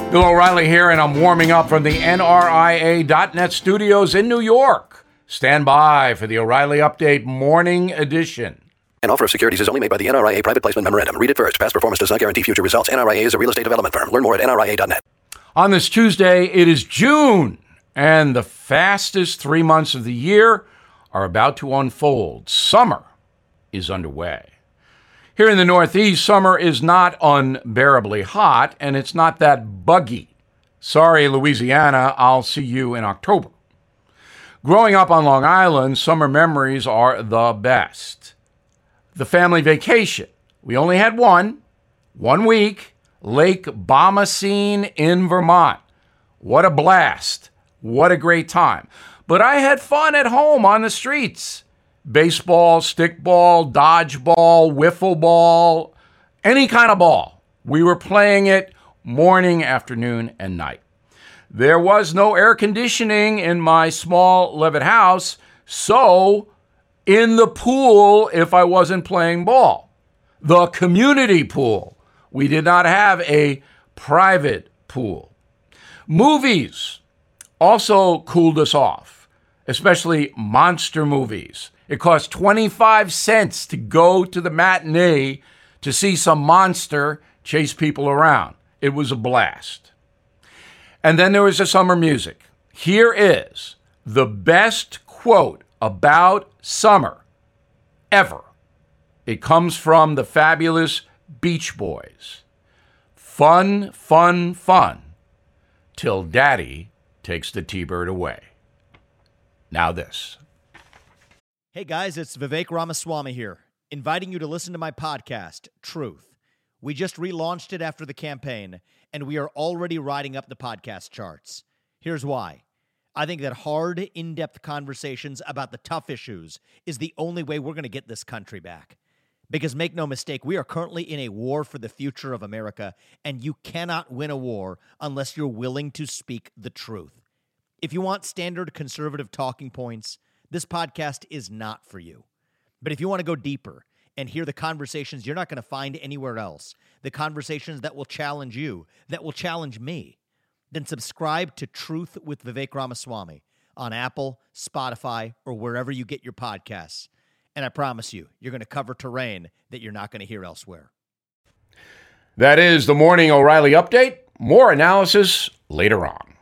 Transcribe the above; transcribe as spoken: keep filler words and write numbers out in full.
Bill O'Reilly here, and I'm warming up from the N R I A dot net studios in New York. Stand by for the O'Reilly Update Morning Edition. An offer of securities is only made by the N R I A Private Placement Memorandum. Read it first. Past performance does not guarantee future results. N R I A is a real estate development firm. Learn more at N R I A dot net. On this Tuesday, it is June, and the fastest three months of the year are about to unfold. Summer is underway. Here in the Northeast, summer is not unbearably hot, and it's not that buggy. Sorry, Louisiana, I'll see you in October. Growing up on Long Island, summer memories are the best. The family vacation. We only had one, one week, Lake Bomoseen in Vermont. What a blast. What a great time. But I had fun at home on the streets. Baseball, stickball, dodgeball, wiffle ball, any kind of ball. We were playing it morning, afternoon, and night. There was no air conditioning in my small Levitt house, so in the pool if I wasn't playing ball. The community pool. We did not have a private pool. Movies also cooled us off, especially monster movies. It cost twenty-five cents to go to the matinee to see some monster chase people around. It was a blast. And then there was the summer music. Here is the best quote about summer ever. It comes from the fabulous Beach Boys. Fun, fun, fun, till Daddy takes the T-Bird away. Now this. Hey guys, it's Vivek Ramaswamy here, inviting you to listen to my podcast, Truth. We just relaunched it after the campaign, and we are already riding up the podcast charts. Here's why. I think that hard, in-depth conversations about the tough issues is the only way we're going to get this country back. Because make no mistake, we are currently in a war for the future of America, and you cannot win a war unless you're willing to speak the truth. If you want standard conservative talking points, this podcast is not for you. But if you want to go deeper and hear the conversations you're not going to find anywhere else, the conversations that will challenge you, that will challenge me, then subscribe to Truth with Vivek Ramaswamy on Apple, Spotify, or wherever you get your podcasts. And I promise you, you're going to cover terrain that you're not going to hear elsewhere. That is the Morning O'Reilly Update. More analysis later on.